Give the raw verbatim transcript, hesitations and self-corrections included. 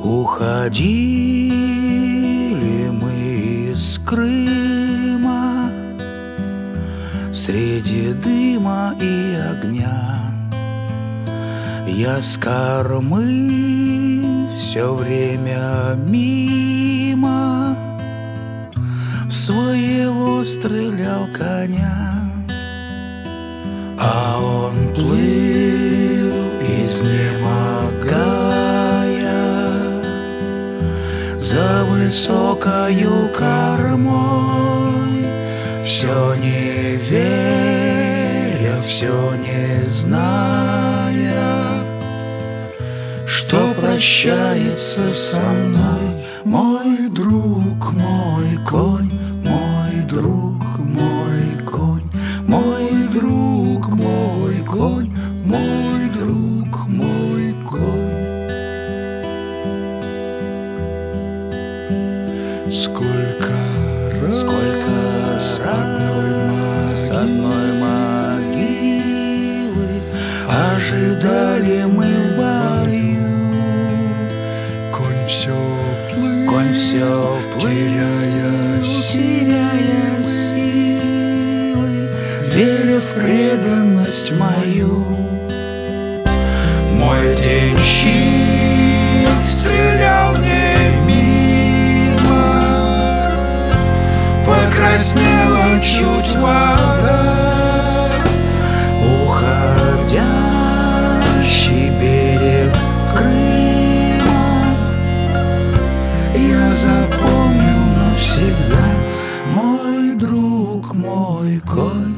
Уходили мы из Крыма среди дыма и огня. Я с кормы все время мимо в своего стрелял коня, а он плыл, изнемогая, за высокою кормой, все не веря, все не зная, что прощается со мной мой друг, мой конь, мой друг, мой конь, мой друг, мой конь, мой друг, мой конь. Сколько раз, Сколько с одной, с одной могилы ожидали мы в бою. конь все плыл, Конь все плыл, теряя теряя силы, веря в преданность мою. Мой денщик стрелял не мимо, покраснела чуть вода, уходящий берег Крыма я запомню навсегда, мой друг, мой конь.